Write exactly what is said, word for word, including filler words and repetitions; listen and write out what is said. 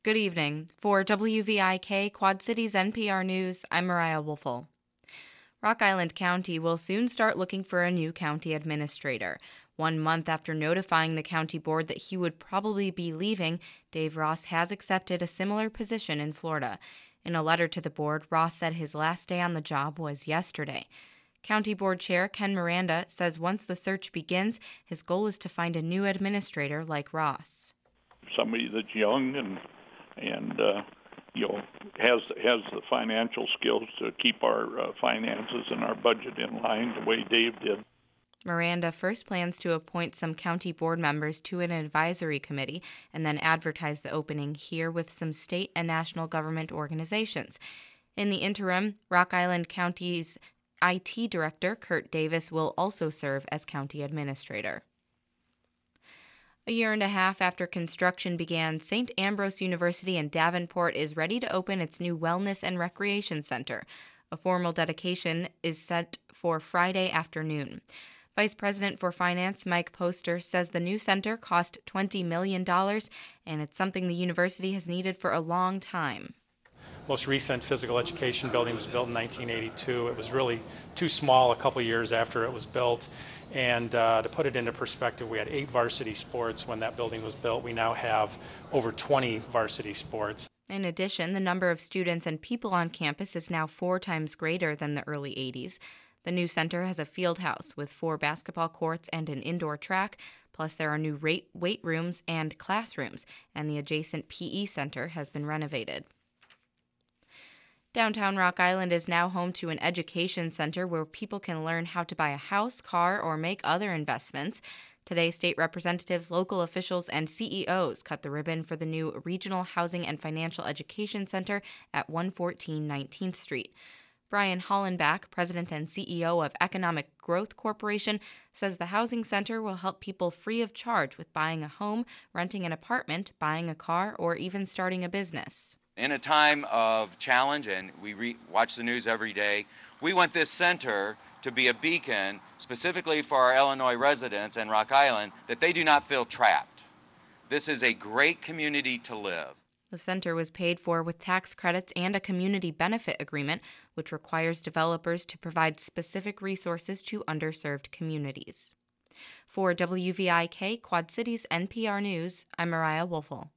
Good evening. For W V I K Quad Cities N P R News, I'm Mariah Wolfel. Rock Island County will soon start looking for a new county administrator. One month after notifying the county board that he would probably be leaving, Dave Ross has accepted a similar position in Florida. In a letter to the board, Ross said his last day on the job was yesterday. County Board Chair Ken Miranda says once the search begins, his goal is to find a new administrator like Ross. Somebody that's young and and uh, you know has has the financial skills to keep our uh, finances and our budget in line the way Dave did. Miranda first plans to appoint some county board members to an advisory committee and then advertise the opening here with some state and national government organizations. In the interim, Rock Island County's I T director, Kurt Davis, will also serve as county administrator. A year and a half after construction began, Saint Ambrose University in Davenport is ready to open its new Wellness and Recreation Center. A formal dedication is set for Friday afternoon. Vice President for Finance Mike Poster says the new center cost twenty million dollars, and it's something the university has needed for a long time. Most recent physical education building was built in nineteen eighty-two. It was really too small a couple years after it was built. And uh, to put it into perspective, we had eight varsity sports when that building was built. We now have over twenty varsity sports. In addition, the number of students and people on campus is now four times greater than the early eighties. The new center has a field house with four basketball courts and an indoor track, plus there are new weight rooms and classrooms, and the adjacent P E center has been renovated. Downtown Rock Island is now home to an education center where people can learn how to buy a house, car, or make other investments. Today, state representatives, local officials, and C E Os cut the ribbon for the new Regional Housing and Financial Education Center at one fourteen nineteenth Street. Brian Hollenbach, president and C E O of Economic Growth Corporation, says the housing center will help people free of charge with buying a home, renting an apartment, buying a car, or even starting a business. In a time of challenge, and we re- watch the news every day, we want this center to be a beacon specifically for our Illinois residents and Rock Island that they do not feel trapped. This is a great community to live. The center was paid for with tax credits and a community benefit agreement, which requires developers to provide specific resources to underserved communities. For W V I K Quad Cities N P R News, I'm Mariah Wolfel.